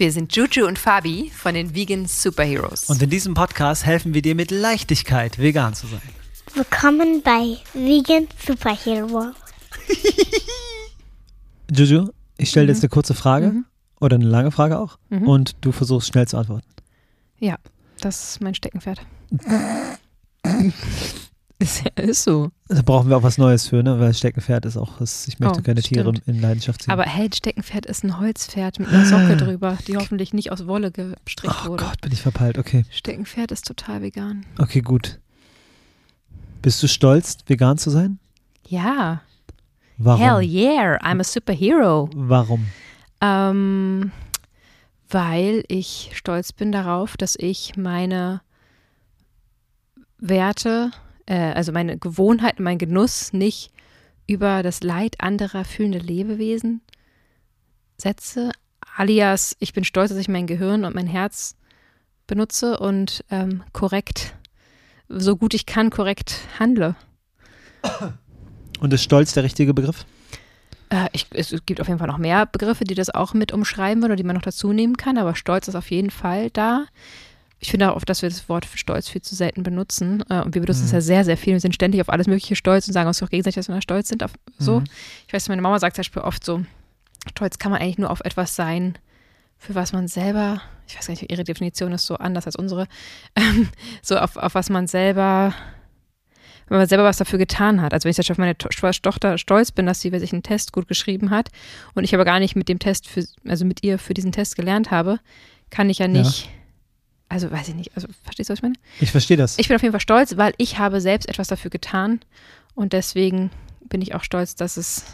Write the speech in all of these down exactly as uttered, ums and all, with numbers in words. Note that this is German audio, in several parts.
Wir sind Juju und Fabi von den Vegan Superheroes. Und in diesem Podcast helfen wir dir mit Leichtigkeit, vegan zu sein. Willkommen bei Vegan Superheroes. Juju, ich stelle dir jetzt eine kurze Frage Mhm. oder eine lange Frage auch Mhm. und du versuchst schnell zu antworten. Ja, das ist mein Steckenpferd. ist, ja, ist so. Da brauchen wir auch was Neues für, ne? Weil Steckenpferd ist auch, das, ich möchte Oh, keine Tiere stimmt. in Leidenschaft ziehen. Aber hey, Steckenpferd ist ein Holzpferd mit einer Socke drüber, die hoffentlich nicht aus Wolle gestrickt oh wurde. Gott, bin ich verpeilt. Okay, Steckenpferd ist total vegan. okay, gut. Bist du stolz, vegan zu sein? Ja. Warum? Hell yeah, I'm a superhero. Warum? Ähm, weil ich stolz bin darauf, dass ich meine Werte, äh, also meine Gewohnheiten, meinen Genuss nicht über das Leid anderer fühlende Lebewesen setze. Alias, ich bin stolz, dass ich mein Gehirn und mein Herz benutze und ähm, korrekt, so gut ich kann, korrekt handle. Und ist Stolz der richtige Begriff? Äh, ich, es gibt auf jeden Fall noch mehr Begriffe, die das auch mit umschreiben oder die man noch dazu nehmen kann, aber Stolz ist auf jeden Fall da. Ich finde auch, dass wir das Wort Stolz viel zu selten benutzen. Äh, und wir benutzen Mhm. es ja sehr, sehr viel. Wir sind ständig auf alles Mögliche stolz und sagen uns auch gegenseitig, dass wir stolz sind. Auf so. Mhm. Ich weiß, meine Mama sagt zum Beispiel oft so, stolz kann man eigentlich nur auf etwas sein, für was man selber, ich weiß gar nicht, ihre Definition ist so anders als unsere, ähm, so auf, auf was man selber, wenn man selber was dafür getan hat. Also wenn ich jetzt auf meine To- Tochter stolz bin, dass sie, weiß ich, einen Test gut geschrieben hat und ich aber gar nicht mit dem Test, für, also mit ihr für diesen Test gelernt habe, kann ich ja nicht, also weiß ich nicht, also verstehst du, was ich meine? Ich verstehe das. Ich bin auf jeden Fall stolz, weil ich habe selbst etwas dafür getan und deswegen bin ich auch stolz, dass es,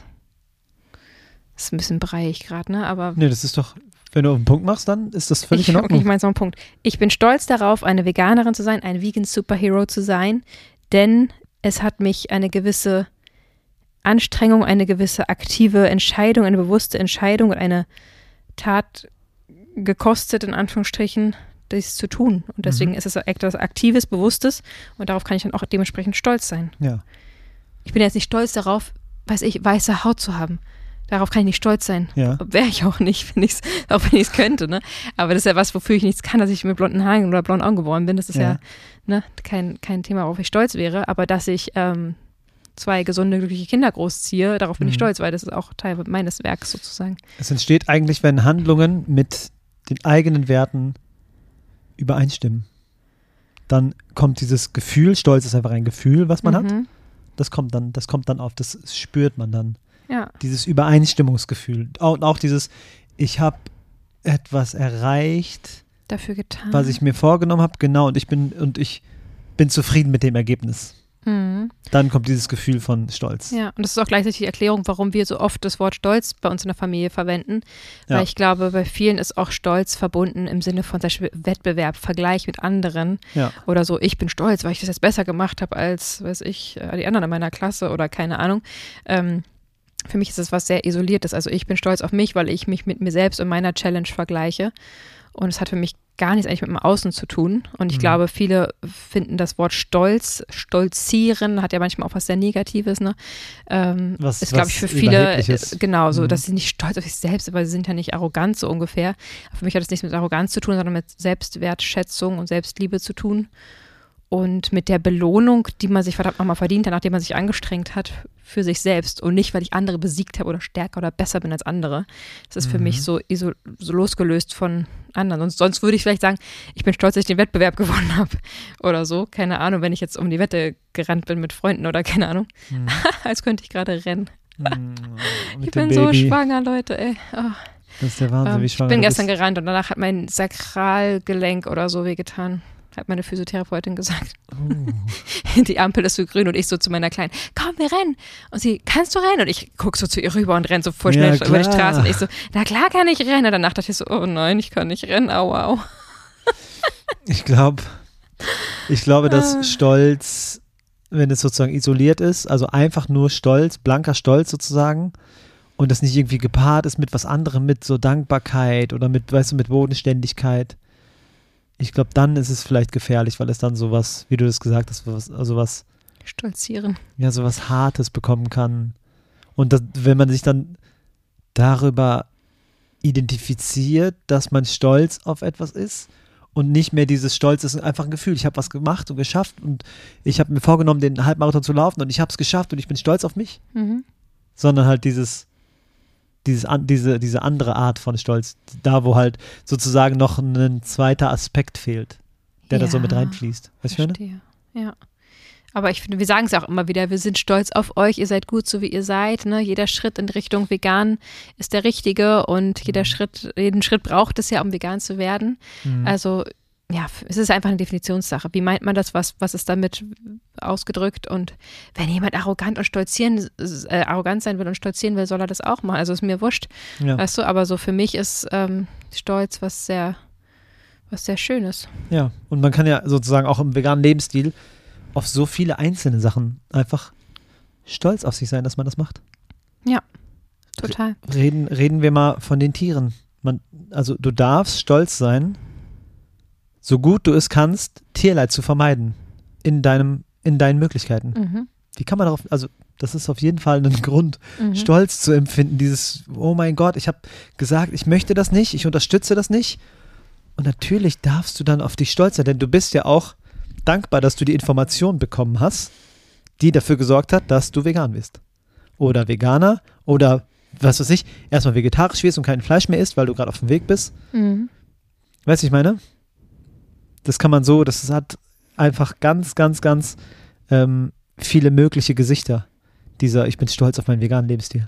das ist ein bisschen breiig gerade, ne, aber Nee, das ist doch, wenn du auf den Punkt machst, dann ist das völlig ich, in okay, Ordnung. ich meine so einen Punkt. Ich bin stolz darauf, eine Veganerin zu sein, ein Vegan Superhero zu sein, denn es hat mich eine gewisse Anstrengung, eine gewisse aktive Entscheidung, eine bewusste Entscheidung und eine Tat gekostet, in Anführungsstrichen, dies zu tun. Und deswegen Mhm. ist es etwas Aktives, Bewusstes und darauf kann ich dann auch dementsprechend stolz sein. Ja. Ich bin jetzt nicht stolz darauf, weiß ich, weiße Haut zu haben. Darauf kann ich nicht stolz sein. Ja. Wäre ich auch nicht, wenn ich's, auch wenn ich es könnte. Ne? Aber das ist ja was, wofür ich nichts kann, dass ich mit blonden Haaren oder blonden Augen geboren bin. Das ist ja, Ja. ne, kein, kein Thema, worauf ich stolz wäre. Aber dass ich ähm, zwei gesunde, glückliche Kinder großziehe, darauf bin ich Mhm. stolz, weil das ist auch Teil meines Werks sozusagen. Es entsteht eigentlich, wenn Handlungen mit den eigenen Werten übereinstimmen. Dann kommt dieses Gefühl, Stolz ist einfach ein Gefühl, was man hat. Mhm. Das kommt dann, das kommt dann auf, das spürt man dann. Ja. Dieses Übereinstimmungsgefühl. Und auch dieses, ich habe etwas erreicht, Dafür getan. was ich mir vorgenommen habe, genau, und ich bin, und ich bin zufrieden mit dem Ergebnis. Mhm. Dann kommt dieses Gefühl von Stolz. Ja, und das ist auch gleichzeitig die Erklärung, warum wir so oft das Wort Stolz bei uns in der Familie verwenden. Weil Ja. ich glaube, bei vielen ist auch Stolz verbunden im Sinne von zum Beispiel Wettbewerb, Vergleich mit anderen Ja. oder so. Ich bin stolz, weil ich das jetzt besser gemacht habe als, weiß ich, äh, die anderen in meiner Klasse oder keine Ahnung. Ähm, für mich ist das was sehr Isoliertes. Also ich bin stolz auf mich, weil ich mich mit mir selbst und meiner Challenge vergleiche. Und es hat für mich gar nichts eigentlich mit dem Außen zu tun. Und ich Mhm. glaube, viele finden das Wort Stolz, Stolzieren, hat ja manchmal auch was sehr Negatives, ne? Ähm, Was- ist, glaube was ich, für viele, Überhebliches. äh, genau, so, Mhm. dass sie nicht stolz auf sich selbst, aber sie sind ja nicht arrogant, so ungefähr. Für mich hat das nichts mit Arroganz zu tun, sondern mit Selbstwertschätzung und Selbstliebe zu tun. Und mit der Belohnung, die man sich verdammt nochmal verdient hat, nachdem man sich angestrengt hat für sich selbst und nicht, weil ich andere besiegt habe oder stärker oder besser bin als andere. Das ist für Mhm. mich so, iso- so losgelöst von anderen. Sonst, sonst würde ich vielleicht sagen, ich bin stolz, dass ich den Wettbewerb gewonnen habe oder so. Keine Ahnung, wenn ich jetzt um die Wette gerannt bin mit Freunden oder keine Ahnung. Mhm. Als könnte ich gerade rennen. Mhm. Mit Ich dem bin so Baby. schwanger, Leute, ey. Oh. Das ist der Wahnsinn, Ähm, wie ich schwanger bin du gestern bist. gerannt und danach hat mein Sakralgelenk oder so wehgetan. Hat meine Physiotherapeutin gesagt. Oh. Die Ampel ist so grün und ich so zu meiner Kleinen, komm, wir rennen. Und sie, kannst du rennen? Und ich gucke so zu ihr rüber und renn so voll Ja, schnell über die klar. Straße. Und ich so, na klar kann ich rennen. Und danach dachte ich so, oh nein, ich kann nicht rennen, au, au. Ich glaube, ich glaube, Ah. dass Stolz, wenn es sozusagen isoliert ist, also einfach nur Stolz, blanker Stolz sozusagen, und das nicht irgendwie gepaart ist mit was anderem, mit so Dankbarkeit oder mit, weißt du, mit Bodenständigkeit. Ich glaube, dann ist es vielleicht gefährlich, weil es dann sowas, wie du das gesagt hast, was, also was, Stolzieren. ja, sowas Hartes bekommen kann. Und das, wenn man sich dann darüber identifiziert, dass man stolz auf etwas ist und nicht mehr dieses Stolz ist einfach ein Gefühl. Ich habe was gemacht und geschafft und ich habe mir vorgenommen, den Halbmarathon zu laufen und ich habe es geschafft und ich bin stolz auf mich, Mhm. sondern halt dieses, dieses an, diese, diese andere Art von Stolz, da wo halt sozusagen noch ein zweiter Aspekt fehlt, der da so mit Ja, reinfließt. Weißt du, was ich meine? Verstehe. Ja. Aber ich finde, wir sagen es auch immer wieder, wir sind stolz auf euch, ihr seid gut, so wie ihr seid. Ne? Jeder Schritt in Richtung vegan ist der richtige und jeder Schritt, jeden Schritt braucht es ja, um vegan zu werden. Mhm. Also ja, es ist einfach eine Definitionssache. Wie meint man das? Was, was ist damit ausgedrückt? Und wenn jemand arrogant und stolzieren, äh, arrogant sein will und stolzieren will, soll er das auch machen. Also ist mir wurscht, Ja. weißt du, aber so für mich ist ähm, Stolz was sehr, was sehr Schönes. Ja, und man kann ja sozusagen auch im veganen Lebensstil auf so viele einzelne Sachen einfach stolz auf sich sein, dass man das macht. Total. Reden, reden wir mal von den Tieren. Man, also du darfst stolz sein, so gut du es kannst, Tierleid zu vermeiden in deinem, in deinen Möglichkeiten. Mhm. Wie kann man darauf, also das ist auf jeden Fall ein Grund, Mhm. Stolz zu empfinden, dieses, oh mein Gott, ich habe gesagt, ich möchte das nicht, ich unterstütze das nicht. Und natürlich darfst du dann auf dich stolz sein, denn du bist ja auch dankbar, dass du die Information bekommen hast, die dafür gesorgt hat, dass du vegan bist. Oder Veganer oder was weiß ich, erstmal vegetarisch wirst und kein Fleisch mehr isst, weil du gerade auf dem Weg bist. Mhm. Weißt du, ich meine? Das kann man so, das hat einfach ganz, ganz, ganz ähm, viele mögliche Gesichter. Dieser, ich bin stolz auf meinen veganen Lebensstil.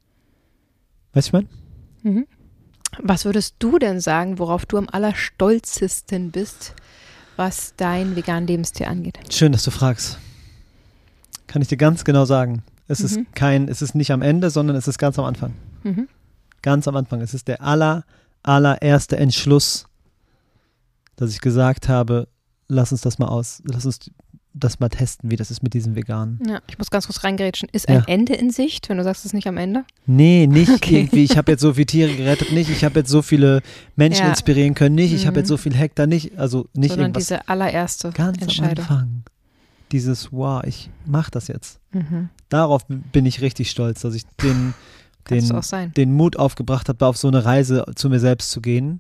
Weißt du, ich meine? Mhm. Was würdest du denn sagen, worauf du am allerstolzesten bist, was dein veganen Lebensstil angeht? Schön, dass du fragst. Kann ich dir ganz genau sagen. Es Mhm. ist kein, es ist nicht am Ende, sondern es ist ganz am Anfang. Mhm. Ganz am Anfang. Es ist der aller, allererste Entschluss, dass ich gesagt habe, lass uns das mal aus, lass uns das mal testen, wie das ist mit diesem Veganen. Ja, ich muss ganz kurz reingrätschen. Ist ein Ja. Ende in Sicht, wenn du sagst, es ist nicht am Ende? Nee, nicht Okay. irgendwie, ich habe jetzt so viele Tiere gerettet, nicht, ich habe jetzt so viele Menschen Ja. inspirieren können, nicht, ich habe Mhm. jetzt so viel Hektar, nicht, also nicht Sondern irgendwas. diese allererste Ganz am Entscheidung. Anfang. Dieses, wow, ich mach das jetzt. Mhm. Darauf bin ich richtig stolz, dass ich den, Kannst du den, auch sein. den Mut aufgebracht habe, auf so eine Reise zu mir selbst zu gehen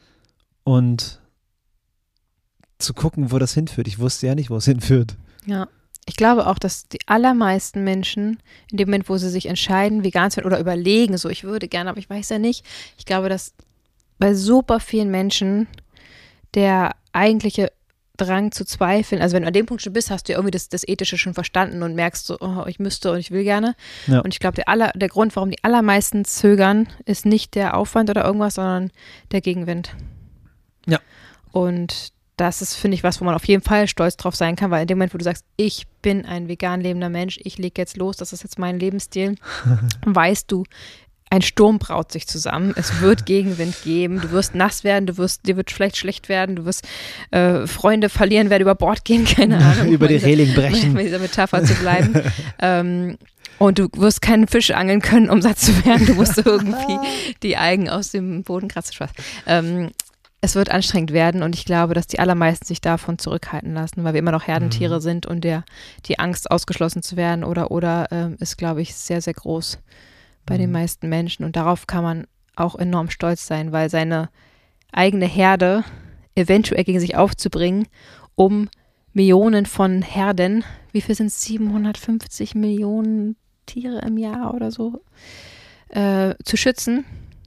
und zu gucken, wo das hinführt. Ich wusste ja nicht, wo es hinführt. Ja. Ich glaube auch, dass die allermeisten Menschen in dem Moment, wo sie sich entscheiden, vegan zu werden oder überlegen, so ich würde gerne, aber ich weiß ja nicht, ich glaube, dass bei super vielen Menschen der eigentliche Drang zu zweifeln, also wenn du an dem Punkt schon bist, hast du ja irgendwie das, das Ethische schon verstanden und merkst so, oh, ich müsste und ich will gerne. Ja. Und ich glaube, der, aller, der Grund, warum die allermeisten zögern, ist nicht der Aufwand oder irgendwas, sondern der Gegenwind. Ja. Und das ist, finde ich, was, wo man auf jeden Fall stolz drauf sein kann, weil in dem Moment, wo du sagst, ich bin ein vegan lebender Mensch, ich lege jetzt los, das ist jetzt mein Lebensstil, weißt du, ein Sturm braut sich zusammen, es wird Gegenwind geben, du wirst nass werden, du wirst, dir wird vielleicht schlecht werden, du wirst äh, Freunde verlieren, werden über Bord gehen, keine Ahnung. Über die um Reling bei dieser- brechen. Bei dieser Metapher zu bleiben. ähm, und du wirst keinen Fisch angeln können, um satt zu werden, du musst irgendwie die Algen aus dem Boden kratzen. Spaß. Ähm, es wird anstrengend werden und ich glaube, dass die allermeisten sich davon zurückhalten lassen, weil wir immer noch Herdentiere Mhm. sind und der, die Angst, ausgeschlossen zu werden oder, oder ähm, ist, glaube ich, sehr, sehr groß bei den Mhm. meisten Menschen. Und darauf kann man auch enorm stolz sein, weil seine eigene Herde eventuell gegen sich aufzubringen, um Millionen von Herden, wie viel sind es, siebenhundertfünfzig Millionen Tiere im Jahr oder so, äh, zu schützen,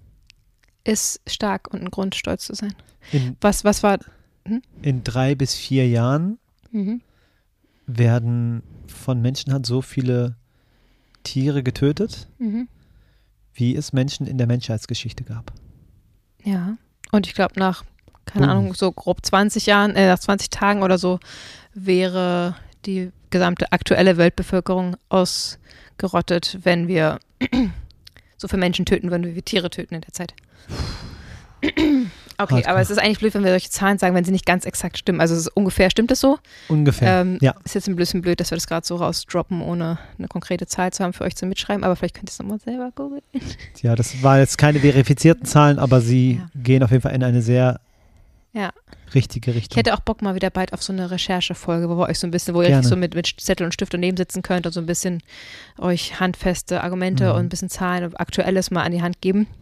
ist stark und ein Grund, stolz zu sein. In, Was, was war, in drei bis vier Jahren mhm. werden von Menschenhand so viele Tiere getötet, Mhm. wie es Menschen in der Menschheitsgeschichte gab. Ja, und ich glaube nach, keine Boom. Ahnung, so grob zwanzig Jahren, äh, nach zwanzig Tagen oder so, wäre die gesamte aktuelle Weltbevölkerung ausgerottet, wenn wir so viele Menschen töten würden, wie wir Tiere töten in der Zeit. Okay, Hardcore. aber es ist eigentlich blöd, wenn wir solche Zahlen sagen, wenn sie nicht ganz exakt stimmen. Also es ist ungefähr, stimmt es so? Ungefähr, Ähm, ja. Ist jetzt ein bisschen blöd, dass wir das gerade so rausdroppen, ohne eine konkrete Zahl zu haben für euch zum Mitschreiben, aber vielleicht könnt ihr es nochmal selber googeln. Ja, das war jetzt keine verifizierten Zahlen, aber sie Ja. gehen auf jeden Fall in eine sehr Ja. richtige Ich Richtung. hätte auch Bock mal wieder bald auf so eine Recherchefolge, wo wir euch so ein bisschen, wo ihr Gerne. richtig so mit, mit Zettel und Stift daneben sitzen könnt und so ein bisschen euch handfeste Argumente Mhm. und ein bisschen Zahlen und Aktuelles mal an die Hand geben.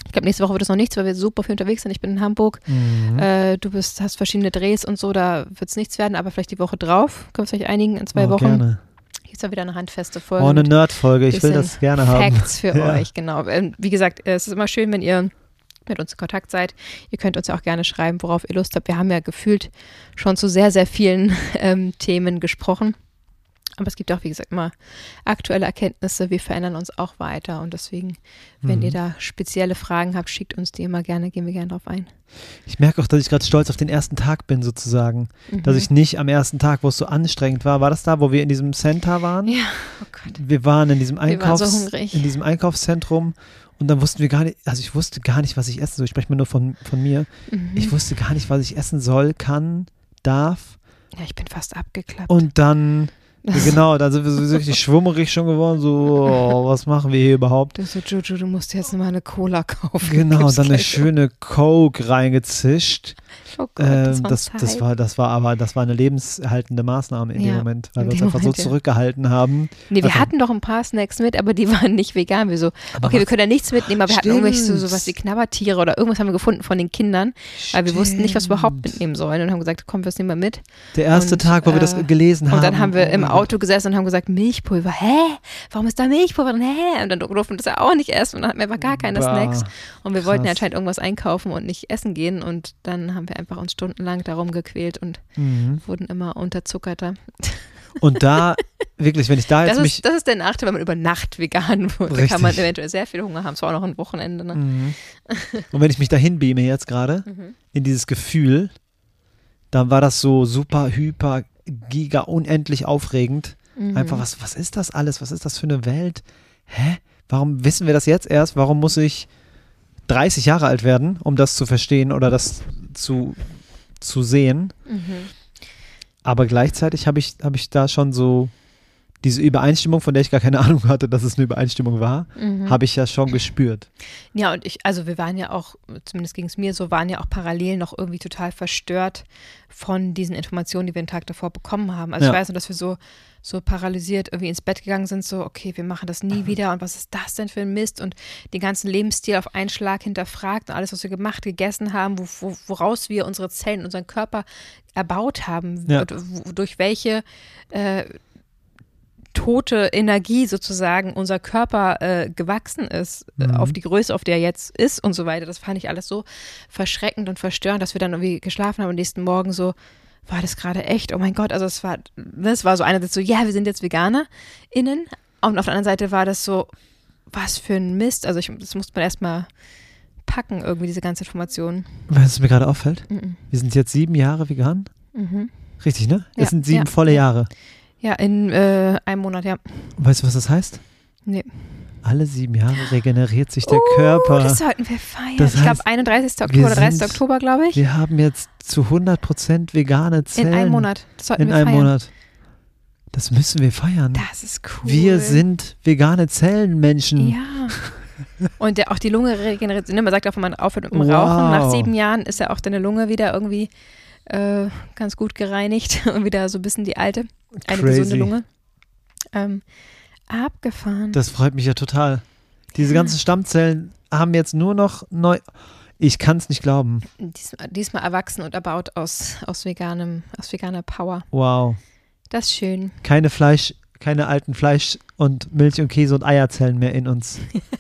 Ich glaube, nächste Woche wird es noch nichts, weil wir super viel unterwegs sind. Ich bin in Hamburg. Mhm. Äh, du bist, hast verschiedene Drehs und so, da wird es nichts werden, aber vielleicht die Woche drauf. Können wir uns vielleicht einigen in zwei oh, Wochen. Gerne. Hier ist ja wieder eine handfeste Folge. Oh, eine mit Nerd-Folge. Ich will bisschen das gerne haben. Facts für Ja. euch, genau. Ähm, Wie gesagt, es ist immer schön, wenn ihr mit uns in Kontakt seid. Ihr könnt uns ja auch gerne schreiben, worauf ihr Lust habt. Wir haben ja gefühlt schon zu sehr, sehr vielen ähm, Themen gesprochen. Aber es gibt auch, wie gesagt, immer aktuelle Erkenntnisse. Wir verändern uns auch weiter. Und deswegen, wenn Mhm. ihr da spezielle Fragen habt, schickt uns die immer gerne. Gehen wir gerne drauf ein. Ich merke auch, dass ich gerade stolz auf den ersten Tag bin, sozusagen. Mhm. Dass ich nicht am ersten Tag, wo es so anstrengend war, war das da, wo wir in diesem Center waren? Ja, oh Gott. Wir waren in diesem, Wir waren Einkaufs-, so hungrig. in diesem Einkaufszentrum und dann wussten wir gar nicht, also ich wusste gar nicht, was ich essen soll. Ich spreche mal nur von, von mir. Mhm. Ich wusste gar nicht, was ich essen soll, kann, darf. Ja, ich bin fast abgeklappt. Und dann, genau, dann sind wir so richtig schwummerig schon geworden, so, oh, was machen wir hier überhaupt? Du so, Jojo, du musst jetzt mal eine Cola kaufen. Genau, Gib's und dann eine gleich. schöne Coke reingezischt. Oh Gott, das Ähm, war das, das, war, das war aber, das war eine lebenserhaltende Maßnahme in Ja, dem Moment, weil in wir uns dem einfach Moment, so ja. zurückgehalten haben. Nee, wir Einfach- hatten doch ein paar Snacks mit, aber die waren nicht vegan. Wir so, Aber okay, wir was- können ja nichts mitnehmen, aber wir hatten irgendwelche so, Stimmt. sowas wie Knabbertiere oder irgendwas haben wir gefunden von den Kindern, weil wir wussten nicht, was wir überhaupt Stimmt. mitnehmen sollen und haben gesagt, komm, wir nehmen wir mit. Der erste Und, Tag, wo wir das äh, gelesen haben. Und dann haben wir oh im mein Gott. Auto gesessen und haben gesagt, Milchpulver, hä? Warum ist da Milchpulver drin? Hä? Und dann durften wir das ja auch nicht essen und dann hatten wir einfach gar keine Bah, Snacks. Und wir wollten ja krass. anscheinend irgendwas einkaufen und nicht essen gehen und dann haben wir einfach uns stundenlang darum gequält und Mhm. wurden immer unterzuckerter. Und da, wirklich, wenn ich da jetzt Das mich. ist, das ist der Nachteil, wenn man über Nacht vegan wird. Da Richtig. kann man eventuell sehr viel Hunger haben, zwar auch noch ein Wochenende. Ne? Mhm. Und wenn ich mich dahin beame jetzt gerade, Mhm. in dieses Gefühl, dann war das so super, hyper, giga, unendlich aufregend. Mhm. Einfach, was, was ist das alles? Was ist das für eine Welt? Hä? Warum wissen wir das jetzt erst? Warum muss ich dreißig Jahre alt werden, um das zu verstehen oder das zu, zu sehen? Mhm. Aber gleichzeitig habe ich, habe ich da schon so diese Übereinstimmung, von der ich gar keine Ahnung hatte, dass es eine Übereinstimmung war, Mhm. habe ich ja schon gespürt. Ja, und ich, also wir waren ja auch, zumindest ging es mir so, waren ja auch parallel noch irgendwie total verstört von diesen Informationen, die wir den Tag davor bekommen haben. Also Ja. ich weiß nur, dass wir so, so paralysiert irgendwie ins Bett gegangen sind, so, okay, wir machen das nie wieder und was ist das denn für ein Mist und den ganzen Lebensstil auf einen Schlag hinterfragt und alles, was wir gemacht, gegessen haben, wo, wo, woraus wir unsere Zellen, unseren Körper erbaut haben, Ja. und wo, durch welche äh, tote Energie sozusagen unser Körper äh, gewachsen ist, äh, Mhm. auf die Größe, auf der er jetzt ist und so weiter. Das fand ich alles so verschreckend und verstörend, dass wir dann irgendwie geschlafen haben und nächsten Morgen so, war das gerade echt? Oh mein Gott, also es war, das war so einerseits so, ja, wir sind jetzt VeganerInnen und auf der anderen Seite war das so, was für ein Mist. Also ich, das musste man erstmal packen, irgendwie diese ganze Information. Weißt du, was mir gerade auffällt? Mhm. Wir sind jetzt sieben Jahre vegan. Mhm. Richtig, ne? Ja, Es sind sieben ja, volle ja. Jahre. Ja, in äh, einem Monat, ja. Und weißt du, was das heißt? Nee. Alle sieben Jahre regeneriert sich der Oh, Körper. das sollten wir feiern. Das ich glaube, heißt, einunddreißigsten wir Oktober oder dreißigsten sind- Oktober, glaube ich. Wir haben jetzt zu hundert Prozent vegane Zellen. In einem Monat. Das sollten In wir einem feiern. Monat. Das müssen wir feiern. Das ist cool. Wir sind vegane Zellenmenschen. Ja. Und der, auch die Lunge regeneriert. Ne, man sagt auch, wenn man aufhört mit dem Wow. Rauchen, nach sieben Jahren ist ja auch deine Lunge wieder irgendwie äh, ganz gut gereinigt und wieder so ein bisschen die alte, eine Crazy. gesunde Lunge. Ähm, abgefahren. Das freut mich ja total. Diese ganzen Stammzellen haben jetzt nur noch neu. Ich kann es nicht glauben. Diesmal, diesmal erwachsen und erbaut aus, aus, veganem, aus veganer Power. Wow. Das ist schön. Keine Fleisch, keine alten Fleisch und Milch und Käse und Eierzellen mehr in uns.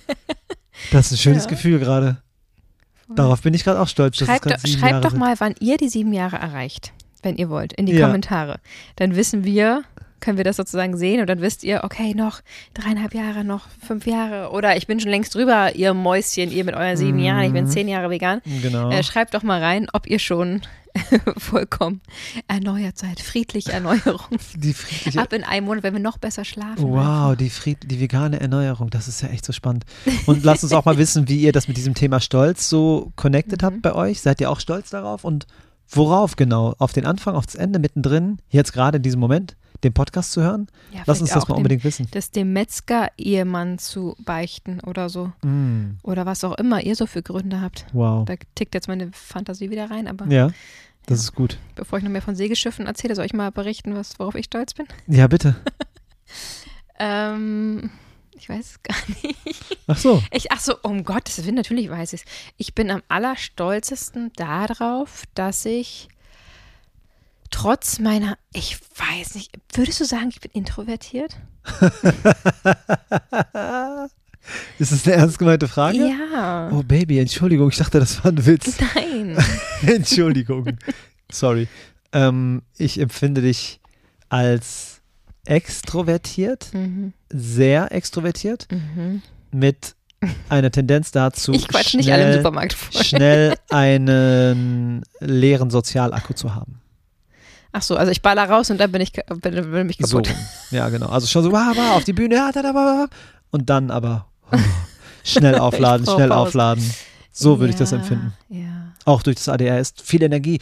Das ist ein schönes Ja. Gefühl gerade. Darauf bin ich gerade auch stolz. Dass es Schreibt, gerade doch, sieben schreibt Jahre doch sind. mal, wann ihr die sieben Jahre erreicht, wenn ihr wollt, in die Ja. Kommentare. Dann wissen wir, können wir das sozusagen sehen und dann wisst ihr, okay, noch dreieinhalb Jahre, noch fünf Jahre oder ich bin schon längst drüber, ihr Mäuschen, ihr mit euren sieben Mhm. Jahren, ich bin zehn Jahre vegan. Genau. Äh, schreibt doch mal rein, ob ihr schon vollkommen erneuert seid. Friedliche Erneuerung. Die friedliche. Ab in einem Monat, wenn wir noch besser schlafen. Wow, die, Fried, die vegane Erneuerung, das ist ja echt so spannend. Und lasst uns auch mal wissen, wie ihr das mit diesem Thema Stolz so connected Mhm. habt bei euch. Seid ihr auch stolz darauf? Und worauf genau? Auf den Anfang, auf das Ende, mittendrin, jetzt gerade in diesem Moment, den Podcast zu hören? Ja, Lass vielleicht uns das auch mal dem, unbedingt wissen. das dem Metzger-Ehemann zu beichten oder so. Mm, Oder was auch immer ihr so für Gründe habt. wow. Da tickt jetzt meine Fantasie wieder rein, aber Ja, das ist gut. bevor ich noch mehr von Segelschiffen erzähle, soll ich mal berichten, was, worauf ich stolz bin? Ja, bitte. Ähm, Ich weiß es gar nicht. Ach so. Ich, ach so, um Gottes Willen, natürlich weiß ich es. Ich bin am allerstolzesten darauf, dass ich trotz meiner, ich weiß nicht, würdest du sagen, ich bin introvertiert? Ist das eine ernst gemeinte Frage? Ja. Oh Baby, Entschuldigung, ich dachte, das war ein Witz. Nein. Entschuldigung. Sorry. Ähm, ich empfinde dich als extrovertiert, Mhm. sehr extrovertiert, Mhm. mit einer Tendenz dazu, Ich quatsch schnell, nicht alle im Supermarkt voll. schnell einen leeren Sozialakku zu haben. Ach so, also ich baller raus und dann bin ich, bin, bin mich So, kaputt. ja genau. Also schon so, wah, wah, auf die Bühne, ja, da, da, wah, wah, und dann aber oh, schnell aufladen, Ich brauch schnell Pause. aufladen. So würde ich das Ja, empfinden. Ja. Auch durch das A D R ist viel Energie,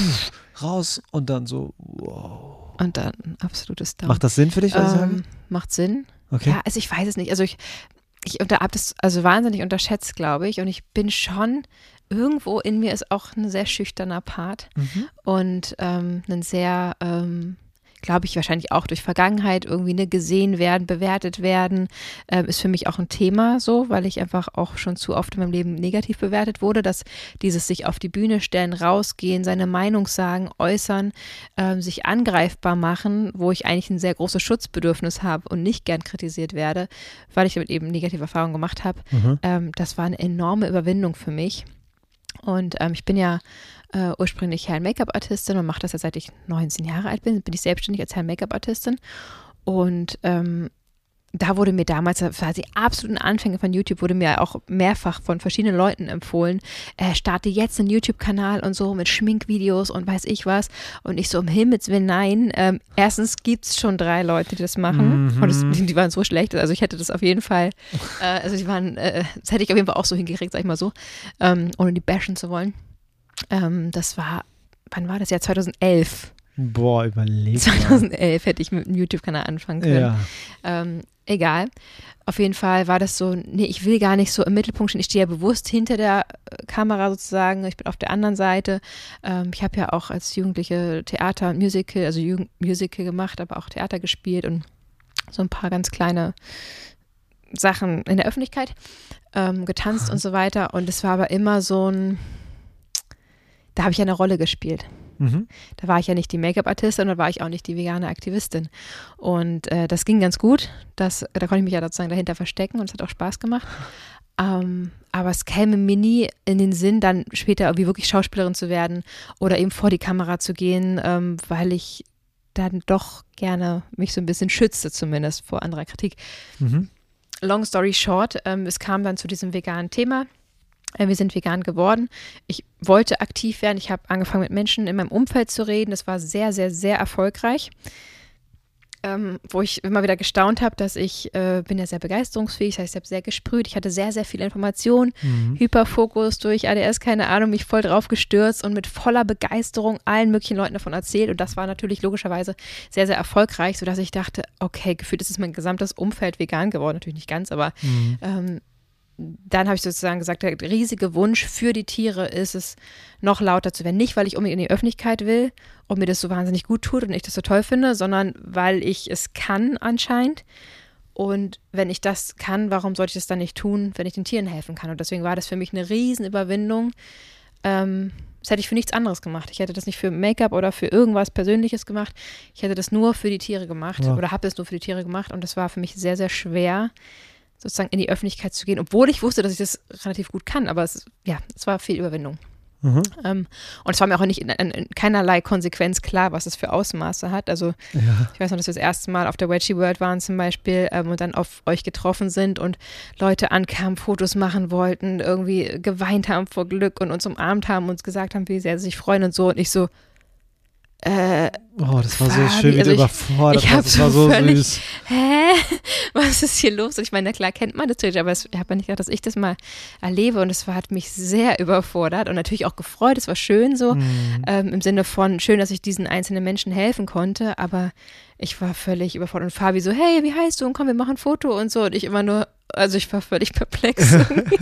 raus und dann so, wow. Und dann ein absolutes Down. Macht das Sinn für dich, was ich sage? ähm, Macht Sinn. Okay. Ja, also ich weiß es nicht. Also ich, ich unter, hab das also wahnsinnig unterschätzt, glaube ich. Und ich bin schon, irgendwo in mir ist auch ein sehr schüchterner Part. Mhm. Und ähm, ein sehr, ähm, glaube ich, wahrscheinlich auch durch Vergangenheit irgendwie ne, gesehen werden, bewertet werden, ähm, ist für mich auch ein Thema so, weil ich einfach auch schon zu oft in meinem Leben negativ bewertet wurde, dass dieses sich auf die Bühne stellen, rausgehen, seine Meinung sagen, äußern, ähm, sich angreifbar machen, wo ich eigentlich ein sehr großes Schutzbedürfnis habe und nicht gern kritisiert werde, weil ich damit eben negative Erfahrungen gemacht habe. Mhm. Ähm, das war eine enorme Überwindung für mich. Und ähm, ich bin ja äh, ursprünglich Hair- und Make-up-Artistin und mache das ja seit ich neunzehn Jahre alt bin, bin ich selbstständig als Hair- und Make-up-Artistin. Und ähm, da wurde mir damals, das war die absoluten Anfänge von YouTube, wurde mir auch mehrfach von verschiedenen Leuten empfohlen, äh, starte jetzt einen YouTube-Kanal und so mit Schminkvideos und weiß ich was. Und ich so, um Himmels Willen, nein. Ähm, erstens gibt es schon drei Leute, die das machen. Mhm. Und das, die, die waren so schlecht. Also ich hätte das auf jeden Fall, äh, also die waren, äh, das hätte ich auf jeden Fall auch so hingekriegt, sag ich mal so, ähm, ohne die bashen zu wollen. Ähm, das war, wann war das? Ja, zweitausendelf. Boah, überleg mal. zweitausendelf hätte ich mit einem YouTube-Kanal anfangen können. Ja. Ähm, egal. Auf jeden Fall war das so, nee, ich will gar nicht so im Mittelpunkt stehen. Ich stehe ja bewusst hinter der äh, Kamera sozusagen. Ich bin auf der anderen Seite. Ähm, ich habe ja auch als Jugendliche Theater und Musical, also Jugend Musical gemacht, aber auch Theater gespielt und so ein paar ganz kleine Sachen in der Öffentlichkeit ähm, getanzt und so weiter. Und es war aber immer so ein, da habe ich eine Rolle gespielt. Mhm. Da war ich ja nicht die Make-up-Artistin und da war ich auch nicht die vegane Aktivistin. Und äh, das ging ganz gut. Das, da konnte ich mich ja sozusagen dahinter verstecken und es hat auch Spaß gemacht. Ähm, aber es käme mir nie in den Sinn, dann später irgendwie wirklich Schauspielerin zu werden oder eben vor die Kamera zu gehen, ähm, weil ich dann doch gerne mich so ein bisschen schütze, zumindest vor anderer Kritik. Mhm. Long story short, ähm, es kam dann zu diesem veganen Thema. Äh, wir sind vegan geworden. Ich wollte aktiv werden. Ich habe angefangen, mit Menschen in meinem Umfeld zu reden. Das war sehr, sehr, sehr erfolgreich. Ähm, wo ich immer wieder gestaunt habe, dass ich, äh, bin ja sehr begeisterungsfähig, das heißt, ich habe sehr gesprüht. Ich hatte sehr, sehr viele Informationen, Mhm. Hyperfokus durch A D S, keine Ahnung, mich voll drauf gestürzt und mit voller Begeisterung allen möglichen Leuten davon erzählt. Und das war natürlich logischerweise sehr, sehr erfolgreich, sodass ich dachte, okay, gefühlt ist es mein gesamtes Umfeld vegan geworden. Natürlich nicht ganz, aber Mhm. ähm, dann habe ich sozusagen gesagt, der riesige Wunsch für die Tiere ist es, noch lauter zu werden. Nicht, weil ich unbedingt in die Öffentlichkeit will und mir das so wahnsinnig gut tut und ich das so toll finde, sondern weil ich es kann anscheinend. Und wenn ich das kann, warum sollte ich das dann nicht tun, wenn ich den Tieren helfen kann? Und deswegen war das für mich eine Riesenüberwindung. Ähm, das hätte ich für nichts anderes gemacht. Ich hätte das nicht für Make-up oder für irgendwas Persönliches gemacht. Ich hätte das nur für die Tiere gemacht Ja. oder habe es nur für die Tiere gemacht. Und das war für mich sehr, sehr schwer, sozusagen in die Öffentlichkeit zu gehen, obwohl ich wusste, dass ich das relativ gut kann, aber es, ja, es war viel Überwindung. Mhm. Ähm, und es war mir auch nicht in, in, in keinerlei Konsequenz klar, was es für Ausmaße hat. Also Ja. ich weiß noch, dass wir das erste Mal auf der Wedgie World waren zum Beispiel ähm, und dann auf euch getroffen sind und Leute ankamen, Fotos machen wollten, irgendwie geweint haben vor Glück und uns umarmt haben, uns gesagt haben, wie sehr sie sich freuen und so. Und ich so, äh, Oh, das war so Fabi, schön, wie also du ich- überfordert ich warst. hab Das war so so völlig- süß. hä? Was ist hier los? Und ich meine, na klar kennt man das natürlich, aber es- ich habe ja nicht gedacht, dass ich das mal erlebe und es war, hat mich sehr überfordert und natürlich auch gefreut. Es war schön so, Mhm. ähm, im Sinne von schön, dass ich diesen einzelnen Menschen helfen konnte, aber ich war völlig überfordert. Und Fabi so, hey, wie heißt du? Und komm, wir machen ein Foto und so. Und ich immer nur, also ich war völlig perplex.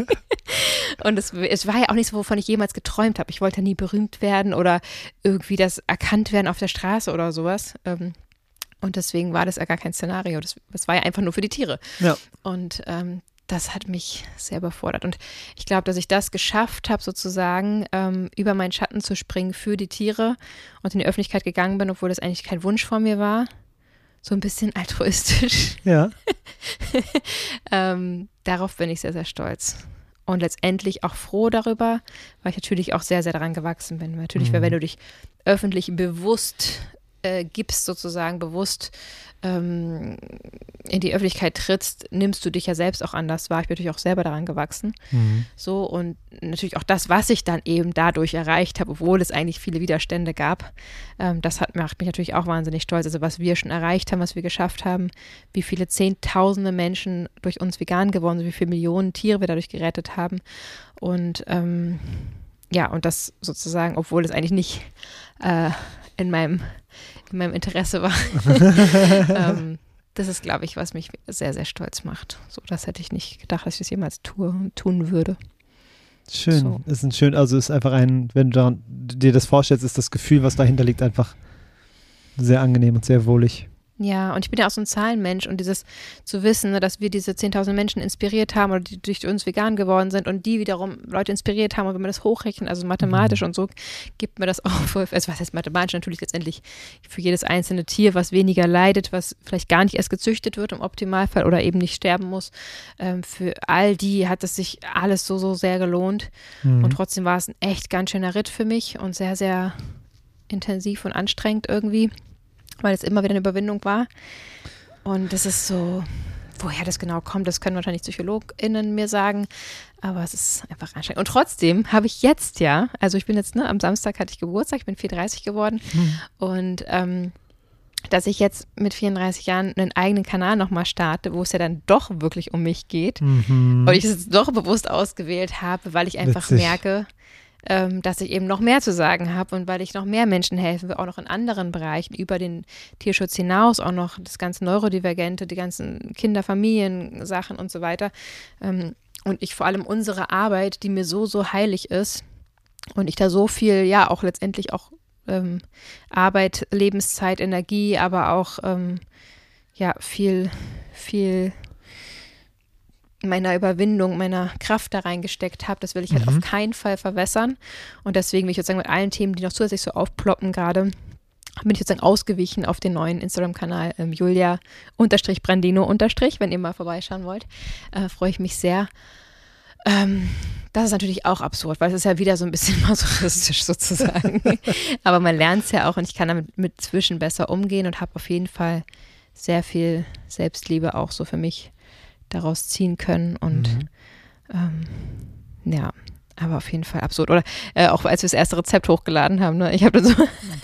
Und es, es war ja auch nicht so, wovon ich jemals geträumt habe. Ich wollte nie berühmt werden oder irgendwie das erkannt werden auf der Straße oder sowas. Ähm, Und deswegen war das ja gar kein Szenario. Das, das war ja einfach nur für die Tiere. Ja. Und ähm, das hat mich sehr überfordert. Und ich glaube, dass ich das geschafft habe, sozusagen ähm, über meinen Schatten zu springen für die Tiere und in die Öffentlichkeit gegangen bin, obwohl das eigentlich kein Wunsch von mir war. So ein bisschen altruistisch. Ja. ähm, darauf bin ich sehr, sehr stolz. Und letztendlich auch froh darüber, weil ich natürlich auch sehr, sehr daran gewachsen bin. Natürlich, mhm. weil wenn du dich öffentlich bewusst äh, gibst, sozusagen bewusst ähm, in die Öffentlichkeit trittst, nimmst du dich ja selbst auch anders wahr. Ich bin natürlich auch selber daran gewachsen. Mhm. So, und natürlich auch das, was ich dann eben dadurch erreicht habe, obwohl es eigentlich viele Widerstände gab, ähm, das hat, macht mich natürlich auch wahnsinnig stolz. Also was wir schon erreicht haben, was wir geschafft haben, wie viele Zehntausende Menschen durch uns vegan geworden sind, wie viele Millionen Tiere wir dadurch gerettet haben. Und ähm, ja, und das sozusagen, obwohl es eigentlich nicht äh, in meinem in meinem Interesse war. ähm, das ist, glaube ich, was mich sehr, sehr stolz macht. So, das hätte ich nicht gedacht, dass ich das jemals tue, tun würde. Schön, so. Ist ein schön, also ist einfach ein, wenn du daran, dir das vorstellst, ist das Gefühl, was dahinter liegt, einfach sehr angenehm und sehr wohlig. Ja, und ich bin ja auch so ein Zahlenmensch und dieses zu wissen, ne, dass wir diese zehntausend Menschen inspiriert haben oder die durch uns vegan geworden sind und die wiederum Leute inspiriert haben und wenn man das hochrechnet, also mathematisch mhm. und so, gibt mir das auch, für, also was heißt mathematisch, natürlich letztendlich für jedes einzelne Tier, was weniger leidet, was vielleicht gar nicht erst gezüchtet wird im Optimalfall oder eben nicht sterben muss, ähm, für all die hat es sich alles so, so sehr gelohnt mhm. und trotzdem war es ein echt ganz schöner Ritt für mich und sehr, sehr intensiv und anstrengend irgendwie, weil es immer wieder eine Überwindung war. Und das ist so, woher das genau kommt, das können wahrscheinlich PsychologInnen mir sagen, aber es ist einfach anstrengend. Und trotzdem habe ich jetzt ja, also ich bin jetzt, ne, am Samstag hatte ich Geburtstag, ich bin vierunddreißig geworden hm. und ähm, dass ich jetzt mit vierunddreißig Jahren einen eigenen Kanal nochmal starte, wo es ja dann doch wirklich um mich geht mhm. und ich es doch bewusst ausgewählt habe, weil ich einfach Witzig. merke, Ähm, dass ich eben noch mehr zu sagen habe und weil ich noch mehr Menschen helfen will, auch noch in anderen Bereichen, über den Tierschutz hinaus, auch noch das ganze Neurodivergente, die ganzen Kinder-Familien-Sachen und so weiter. Ähm, und ich vor allem unsere Arbeit, die mir so, so heilig ist und ich da so viel, ja, auch letztendlich auch ähm, Arbeit, Lebenszeit, Energie, aber auch, ähm, ja, viel, viel meiner Überwindung, meiner Kraft da reingesteckt habe, das will ich halt mhm. auf keinen Fall verwässern. Und deswegen will ich sozusagen mit allen Themen, die noch zusätzlich so aufploppen gerade, bin ich sozusagen ausgewichen auf den neuen Instagram-Kanal ähm, Julia-Brandino-, wenn ihr mal vorbeischauen wollt. Äh, freue ich mich sehr. Ähm, das ist natürlich auch absurd, weil es ist ja wieder so ein bisschen masochistisch sozusagen. Aber man lernt es ja auch und ich kann damit mit zwischen besser umgehen und habe auf jeden Fall sehr viel Selbstliebe auch so für mich daraus ziehen können und mhm. ähm, ja, aber auf jeden Fall absurd. Oder äh, auch als wir das erste Rezept hochgeladen haben, ne? Ich habe dann so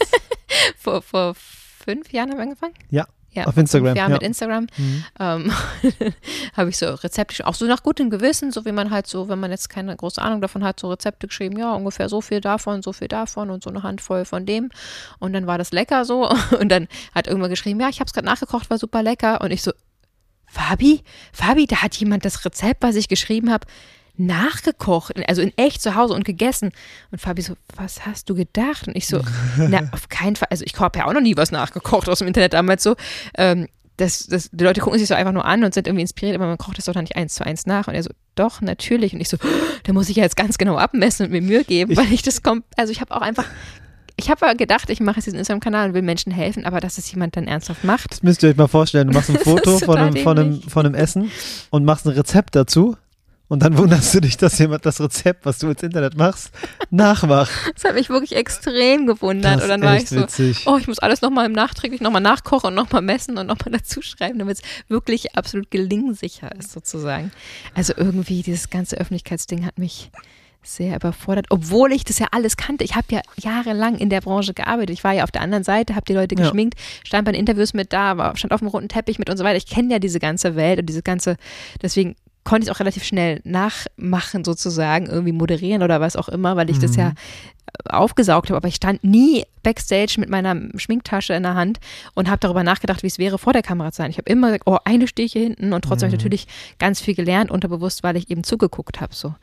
vor, vor fünf Jahren haben wir angefangen? Ja, ja auf Instagram. Fünf Jahren ja. mit Instagram mhm. ähm, habe ich so Rezepte, auch so nach gutem Gewissen, so wie man halt so, wenn man jetzt keine große Ahnung davon hat, so Rezepte geschrieben, ja, ungefähr so viel davon, so viel davon und so eine Handvoll von dem und dann war das lecker so und dann hat irgendwann geschrieben, ja, ich habe es gerade nachgekocht, war super lecker und ich so, Fabi, Fabi, da hat jemand das Rezept, was ich geschrieben habe, nachgekocht, also in echt zu Hause und gegessen. Und Fabi so, was hast du gedacht? Und ich so, na, auf keinen Fall, also ich habe ja auch noch nie was nachgekocht aus dem Internet damals so. Ähm, das, das, die Leute gucken sich so einfach nur an und sind irgendwie inspiriert, aber man kocht das doch dann nicht eins zu eins nach. Und er so, doch, natürlich. Und ich so, da muss ich ja jetzt ganz genau abmessen und mir Mühe geben, ich, weil ich das kommt, also ich habe auch einfach Ich habe gedacht, ich mache jetzt diesen Instagram-Kanal und will Menschen helfen, aber dass es jemand dann ernsthaft macht. Das müsst ihr euch mal vorstellen. Du machst ein Foto von einem, von, einem, von einem Essen und machst ein Rezept dazu und dann wunderst du dich, dass jemand das Rezept, was du ins Internet machst, nachmacht. Das hat mich wirklich extrem gewundert. Das und dann ist war echt ich so, witzig. oh, ich muss alles nochmal nachträglich nochmal nachkochen und nochmal messen und nochmal dazu schreiben, damit es wirklich absolut gelingsicher ist sozusagen. Also irgendwie dieses ganze Öffentlichkeitsding hat mich sehr überfordert, obwohl ich das ja alles kannte. Ich habe ja jahrelang in der Branche gearbeitet. Ich war ja auf der anderen Seite, habe die Leute ja. geschminkt, stand bei den Interviews mit da, war, stand auf dem roten Teppich mit und so weiter. Ich kenne ja diese ganze Welt und diese ganze, deswegen konnte ich es auch relativ schnell nachmachen sozusagen, irgendwie moderieren oder was auch immer, weil ich mhm. das ja aufgesaugt habe. Aber ich stand nie Backstage mit meiner Schminktasche in der Hand und habe darüber nachgedacht, wie es wäre, vor der Kamera zu sein. Ich habe immer gesagt, oh, eine stehe ich hier hinten und trotzdem mhm. habe ich natürlich ganz viel gelernt, unterbewusst, weil ich eben zugeguckt habe, so.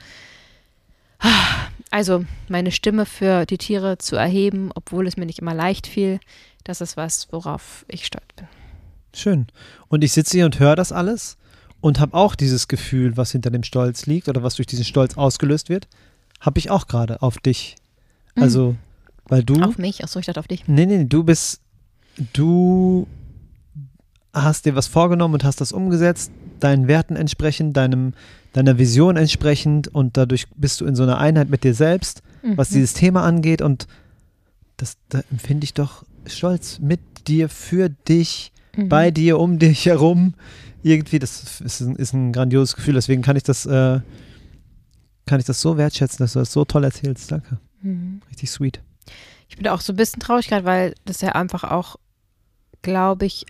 Also meine Stimme für die Tiere zu erheben, obwohl es mir nicht immer leicht fiel, das ist was, worauf ich stolz bin. Schön. Und ich sitze hier und höre das alles und habe auch dieses Gefühl, was hinter dem Stolz liegt oder was durch diesen Stolz ausgelöst wird, habe ich auch gerade auf dich. Mhm. Also, weil du... Auf mich? Achso, ich dachte auf dich. Nee, nee, du bist... Du hast dir was vorgenommen und hast das umgesetzt, deinen Werten entsprechend, deinem, deiner Vision entsprechend und dadurch bist du in so einer Einheit mit dir selbst, Mhm. was dieses Thema angeht und das, da empfinde ich doch Stolz mit dir, für dich, Mhm. bei dir, um dich herum. Irgendwie, das ist ein, ist ein grandioses Gefühl, deswegen kann ich das, äh, kann ich das so wertschätzen, dass du das so toll erzählst. Danke. Mhm. Richtig sweet. Ich bin da auch so ein bisschen traurig gerade, weil das ja einfach auch, glaube ich,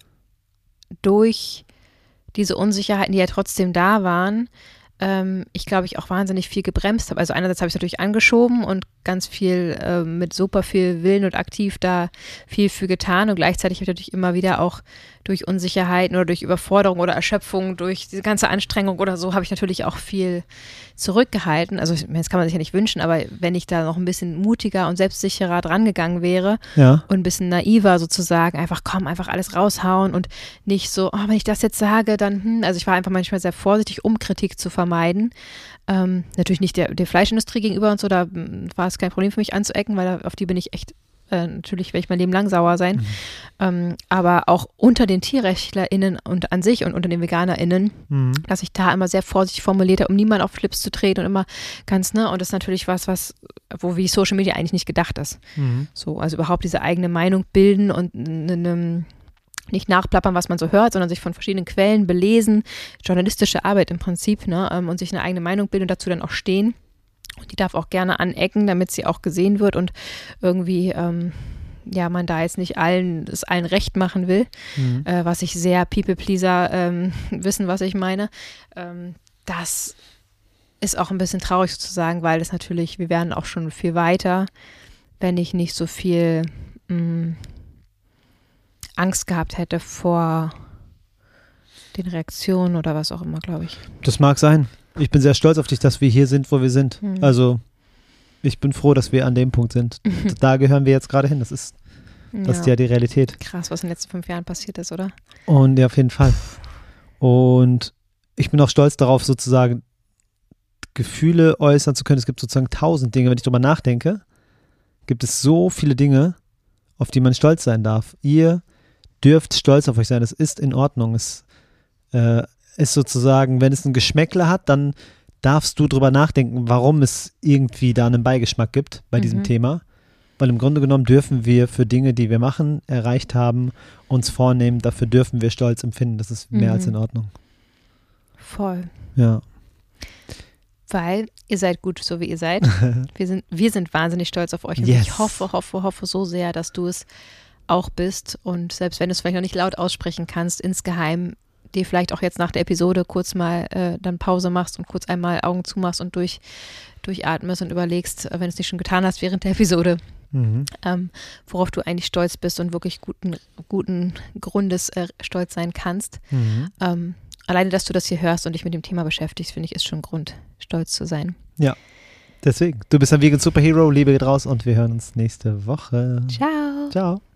durch diese Unsicherheiten, die ja trotzdem da waren, ähm, ich glaube, ich auch wahnsinnig viel gebremst habe. Also einerseits habe ich es natürlich angeschoben und ganz viel äh, mit super viel Willen und aktiv da viel für getan und gleichzeitig habe ich natürlich immer wieder auch durch Unsicherheiten oder durch Überforderung oder Erschöpfung, durch diese ganze Anstrengung oder so, habe ich natürlich auch viel zurückgehalten. Also das kann man sich ja nicht wünschen, aber wenn ich da noch ein bisschen mutiger und selbstsicherer dran gegangen wäre Ja. und ein bisschen naiver sozusagen, einfach komm, einfach alles raushauen und nicht so, oh, wenn ich das jetzt sage, dann, hm, also ich war einfach manchmal sehr vorsichtig, um Kritik zu vermeiden. Ähm, natürlich nicht der, der Fleischindustrie gegenüber und so, da hm, war es kein Problem für mich anzuecken, weil da, auf die bin ich echt, äh, natürlich werde ich mein Leben lang sauer sein. Mhm. Ähm, aber auch unter den TierrechtlerInnen und an sich und unter den VeganerInnen, Mhm. dass ich da immer sehr vorsichtig formuliert habe, um niemanden auf Schlips zu treten und immer ganz, ne, und das ist natürlich was, was, wo wie Social Media eigentlich nicht gedacht ist. Mhm. So, also überhaupt diese eigene Meinung bilden und ne, ne, nicht nachplappern, was man so hört, sondern sich von verschiedenen Quellen belesen, journalistische Arbeit im Prinzip, ne, ähm, und sich eine eigene Meinung bilden und dazu dann auch stehen. Und die darf auch gerne anecken, damit sie auch gesehen wird und irgendwie, ähm, ja, man da jetzt nicht allen, es allen recht machen will, Mhm. äh, was ich sehr People-Pleaser ähm, wissen, was ich meine. Ähm, das ist auch ein bisschen traurig sozusagen, weil das natürlich, wir wären auch schon viel weiter, wenn ich nicht so viel mh, Angst gehabt hätte vor den Reaktionen oder was auch immer, glaube ich. Das mag sein. Ich bin sehr stolz auf dich, dass wir hier sind, wo wir sind. Mhm. Also ich bin froh, dass wir an dem Punkt sind. Da gehören wir jetzt gerade hin. Das ist, das ist ja die Realität. Krass, was in den letzten fünf Jahren passiert ist, oder? Und ja, auf jeden Fall. Und ich bin auch stolz darauf, sozusagen Gefühle äußern zu können. Es gibt sozusagen tausend Dinge, wenn ich drüber nachdenke, gibt es so viele Dinge, auf die man stolz sein darf. Ihr dürft stolz auf euch sein. Es ist in Ordnung. Es äh, ist sozusagen, wenn es ein Geschmäckle hat, dann darfst du drüber nachdenken, warum es irgendwie da einen Beigeschmack gibt bei diesem Mhm. Thema. Weil im Grunde genommen dürfen wir für Dinge, die wir machen, erreicht haben, uns vornehmen, dafür dürfen wir Stolz empfinden. Das ist mehr Mhm. als in Ordnung. Voll. Ja. Weil ihr seid gut, so wie ihr seid. Wir sind, wir sind wahnsinnig stolz auf euch. Und Yes. ich hoffe, hoffe, hoffe so sehr, dass du es auch bist. Und selbst wenn du es vielleicht noch nicht laut aussprechen kannst, insgeheim dir vielleicht auch jetzt nach der Episode kurz mal äh, dann Pause machst und kurz einmal Augen zumachst und durch, durchatmest und überlegst, äh, wenn du es nicht schon getan hast während der Episode, Mhm. ähm, worauf du eigentlich stolz bist und wirklich guten, guten Grundes äh, stolz sein kannst. Mhm. Ähm, alleine, dass du das hier hörst und dich mit dem Thema beschäftigst, finde ich, ist schon Grund, stolz zu sein. Deswegen, du bist ein Vegan Superhero, Liebe geht raus und wir hören uns nächste Woche. Ciao. Ciao.